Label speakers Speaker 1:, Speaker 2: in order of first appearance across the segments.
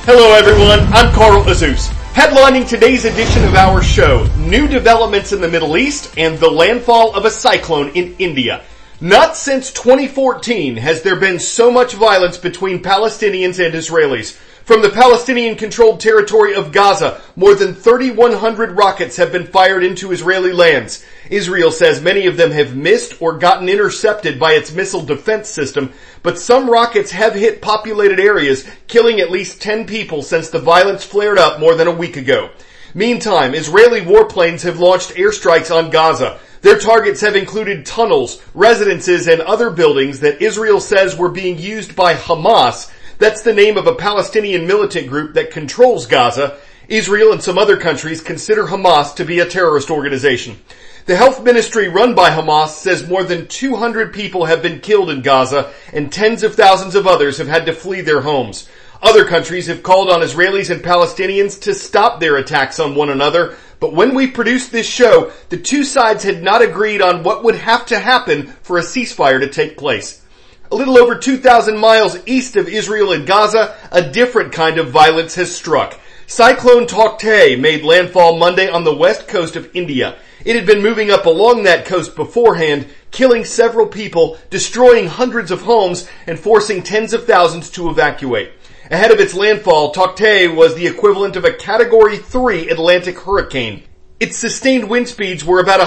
Speaker 1: Hello everyone, I'm Carl Azus. Headlining today's edition of our show, new developments in the Middle East and the landfall of a cyclone in India. Not since 2014 has there been so much violence between Palestinians and Israelis. From the Palestinian-controlled territory of Gaza, more than 3,100 rockets have been fired into Israeli lands. Israel says many of them have missed or gotten intercepted by its missile defense system, but some rockets have hit populated areas, killing at least 10 people since the violence flared up more than a week ago. Meantime, Israeli warplanes have launched airstrikes on Gaza. Their targets have included tunnels, residences, and other buildings that Israel says were being used by Hamas. That's the name of a Palestinian militant group that controls Gaza. Israel and some other countries consider Hamas to be a terrorist organization. The health ministry run by Hamas says more than 200 people have been killed in Gaza and tens of thousands of others have had to flee their homes. Other countries have called on Israelis and Palestinians to stop their attacks on one another, but when we produced this show, the two sides had not agreed on what would have to happen for a ceasefire to take place. A little over 2,000 miles east of Israel and Gaza, a different kind of violence has struck. Cyclone Tauktae made landfall Monday on the west coast of India. It had been moving up along that coast beforehand, killing several people, destroying hundreds of homes, and forcing tens of thousands to evacuate. Ahead of its landfall, Tauktae was the equivalent of a Category 3 Atlantic hurricane. Its sustained wind speeds were about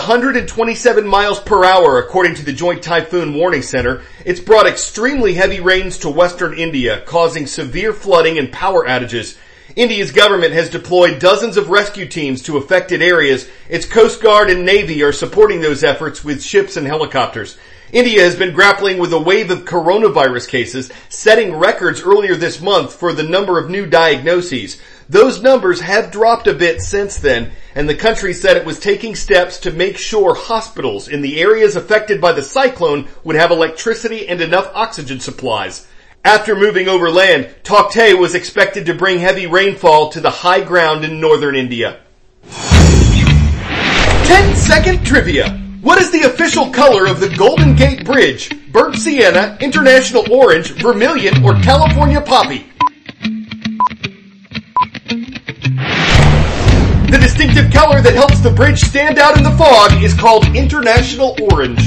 Speaker 1: 127 miles per hour, according to the Joint Typhoon Warning Center. It's brought extremely heavy rains to western India, causing severe flooding and power outages. India's government has deployed dozens of rescue teams to affected areas. Its Coast Guard and Navy are supporting those efforts with ships and helicopters. India has been grappling with a wave of coronavirus cases, setting records earlier this month for the number of new diagnoses. Those numbers have dropped a bit since then, and the country said it was taking steps to make sure hospitals in the areas affected by the cyclone would have electricity and enough oxygen supplies. After moving over land, Tauktae was expected to bring heavy rainfall to the high ground in northern India. 10-second trivia. What is the official color of the Golden Gate Bridge? Burnt sienna, international orange, vermilion, or California poppy? The distinctive color that helps the bridge stand out in the fog is called international orange.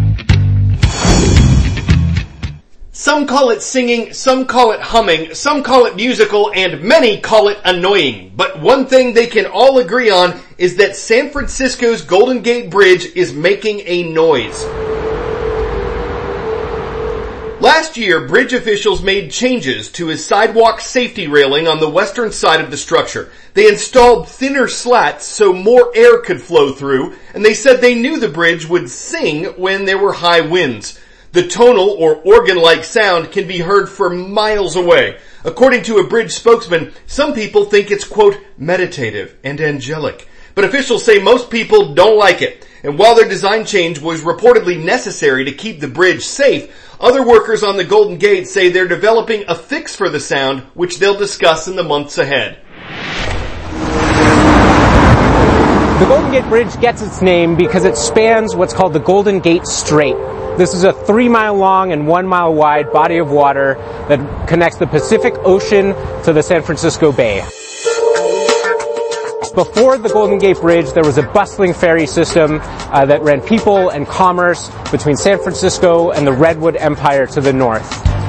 Speaker 1: Some call it singing, some call it humming, some call it musical, and many call it annoying. But one thing they can all agree on is that San Francisco's Golden Gate Bridge is making a noise. Last year, bridge officials made changes to a sidewalk safety railing on the western side of the structure. They installed thinner slats so more air could flow through, and they said they knew the bridge would sing when there were high winds. The tonal or organ-like sound can be heard for miles away. According to a bridge spokesman, some people think it's, quote, meditative and angelic. But officials say most people don't like it. And while their design change was reportedly necessary to keep the bridge safe, other workers on the Golden Gate say they're developing a fix for the sound, which they'll discuss in the months ahead.
Speaker 2: The Golden Gate Bridge gets its name because it spans what's called the Golden Gate Strait. This is a 3-mile long and 1-mile wide body of water that connects the Pacific Ocean to the San Francisco Bay. Before the Golden Gate Bridge, there was a bustling ferry system that ran people and commerce between San Francisco and the Redwood Empire to the north.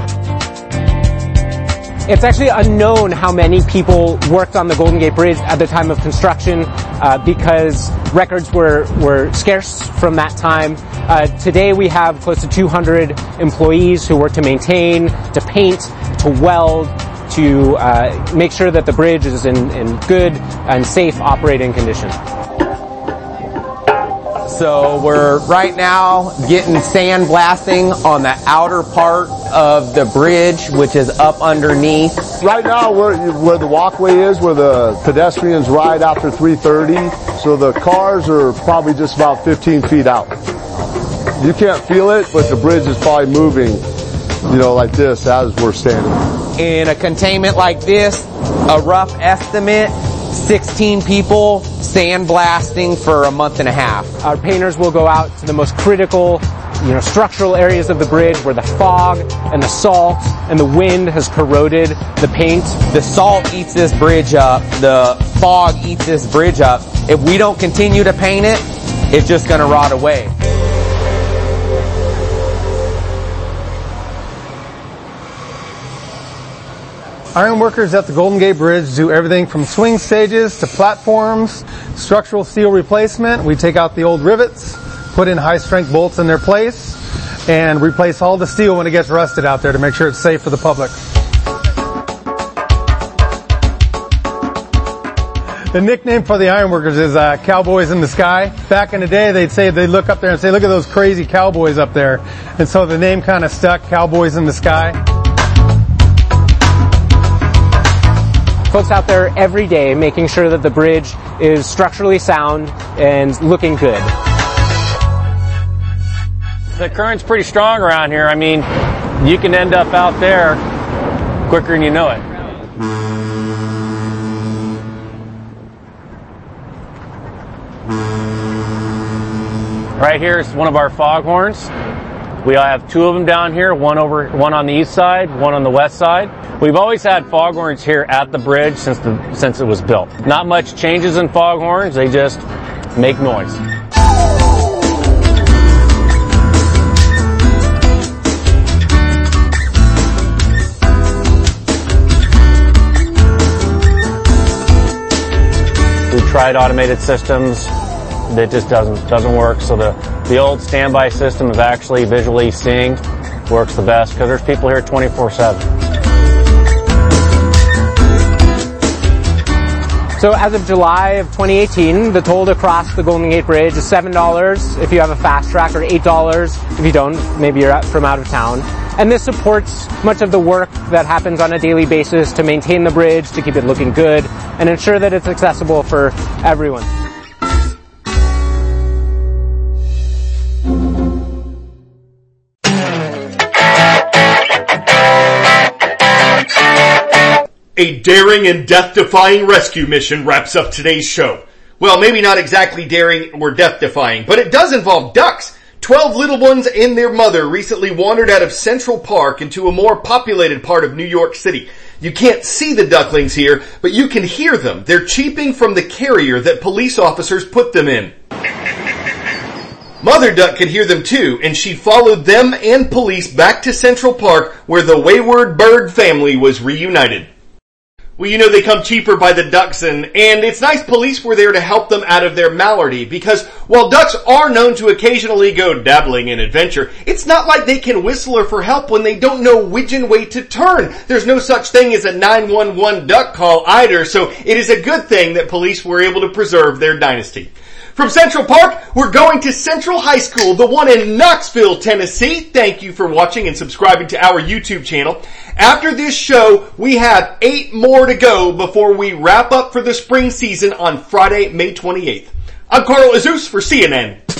Speaker 2: It's actually unknown how many people worked on the Golden Gate Bridge at the time of construction because records were scarce from that time. Today we have close to 200 employees who work to maintain, to paint, to weld, to make sure that the bridge is in good and safe operating condition.
Speaker 3: So we're right now getting sandblasting on the outer part of the bridge, which is up underneath.
Speaker 4: Right now, where the walkway is, where the pedestrians ride after 3:30, so the cars are probably just about 15 feet out. You can't feel it, but the bridge is probably moving, like this as we're standing.
Speaker 3: In a containment like this, a rough estimate, 16 people sandblasting for a month and a half.
Speaker 2: Our painters will go out to the most critical structural areas of the bridge where the fog and the salt and the wind has corroded the paint.
Speaker 3: The salt eats this bridge up. The fog eats this bridge up. If we don't continue to paint it, it's just going to rot away.
Speaker 5: Ironworkers at the Golden Gate Bridge do everything from swing stages to platforms, structural steel replacement. We take out the old rivets, put in high-strength bolts in their place, and replace all the steel when it gets rusted out there to make sure it's safe for the public. The nickname for the ironworkers is cowboys in the sky. Back in the day, they'd look up there and say, look at those crazy cowboys up there. And so the name kind of stuck, Cowboys in the Sky.
Speaker 2: Folks out there every day making sure that the bridge is structurally sound and looking good.
Speaker 6: The current's pretty strong around here. I mean, you can end up out there quicker than you know it. Right here is one of our foghorns. We have two of them down here, one on the east side, one on the west side. We've always had foghorns here at the bridge since it was built. Not much changes in foghorns, they just make noise. We've tried automated systems. That just doesn't work. So the old standby system of actually visually seeing works the best because there's people here 24/7.
Speaker 2: So as of July of 2018, the toll to cross the Golden Gate Bridge is $7 if you have a fast track, or $8 if you don't. Maybe you're from out of town. And this supports much of the work that happens on a daily basis to maintain the bridge, to keep it looking good, and ensure that it's accessible for everyone.
Speaker 1: A daring and death-defying rescue mission wraps up today's show. Well, maybe not exactly daring or death-defying, but it does involve ducks. 12 little ones and their mother recently wandered out of Central Park into a more populated part of New York City. You can't see the ducklings here, but you can hear them. They're cheeping from the carrier that police officers put them in. Mother Duck could hear them too, and she followed them and police back to Central Park where the wayward bird family was reunited. Well, you know they come cheaper by the ducks, and it's nice police were there to help them out of their malady, because while ducks are known to occasionally go dabbling in adventure, it's not like they can whistle her for help when they don't know which way to turn. There's no such thing as a 911 duck call either, so it is a good thing that police were able to preserve their dynasty. From Central Park, we're going to Central High School, the one in Knoxville, Tennessee. Thank you for watching and subscribing to our YouTube channel. After this show, we have 8 more to go before we wrap up for the spring season on Friday, May 28th. I'm Carl Azuz for CNN.